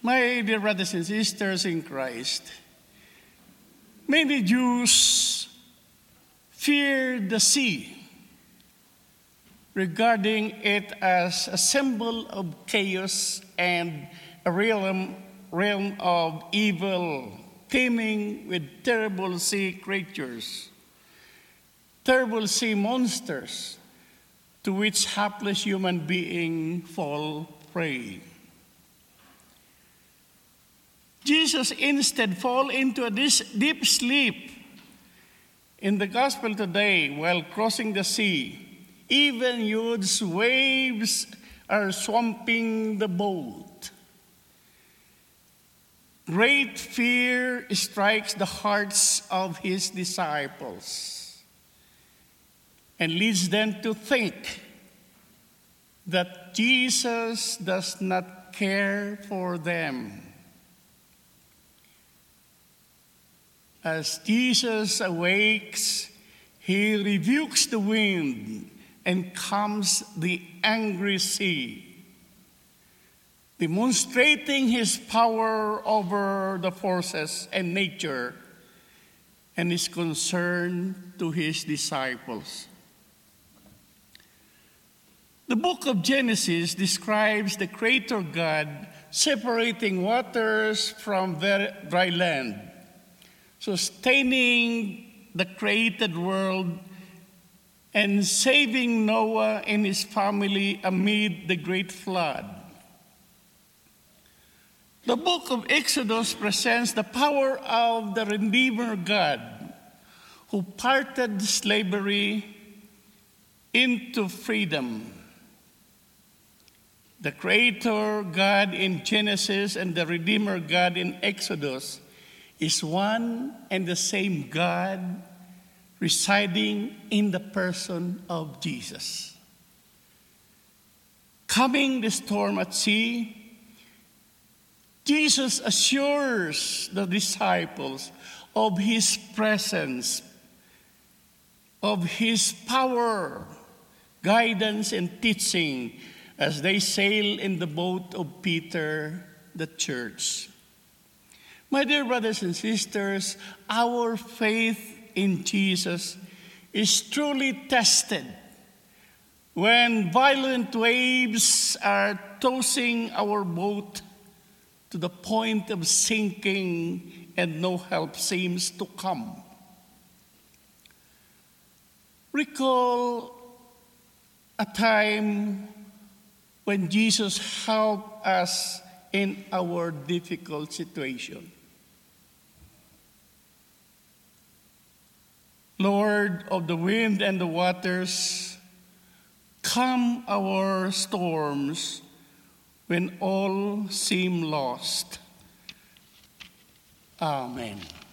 My dear brothers and sisters in Christ, many Jews feared the sea, regarding it as a symbol of chaos and a realm of evil, teeming with terrible sea creatures, terrible sea monsters, to which hapless human beings fall prey. Jesus instead fall into a deep sleep. In the gospel today, while crossing the sea, even huge waves are swamping the boat. Great fear strikes the hearts of his disciples and leads them to think that Jesus does not care for them. As Jesus awakes, he rebukes the wind and calms the angry sea, demonstrating his power over the forces and nature and his concern to his disciples. The book of Genesis describes the Creator God separating waters from dry land, sustaining the created world, and saving Noah and his family amid the great flood. The book of Exodus presents the power of the Redeemer God, who parted slavery into freedom. The Creator God in Genesis and the Redeemer God in Exodus is one and the same God residing in the person of Jesus. Calming the storm at sea, Jesus assures the disciples of his presence, of his power, guidance, and teaching as they sail in the boat of Peter, the church. My dear brothers and sisters, our faith in Jesus is truly tested when violent waves are tossing our boat to the point of sinking and no help seems to come. Recall a time when Jesus helped us in our difficult situation. Lord of the wind and the waters, calm our storms when all seem lost. Amen.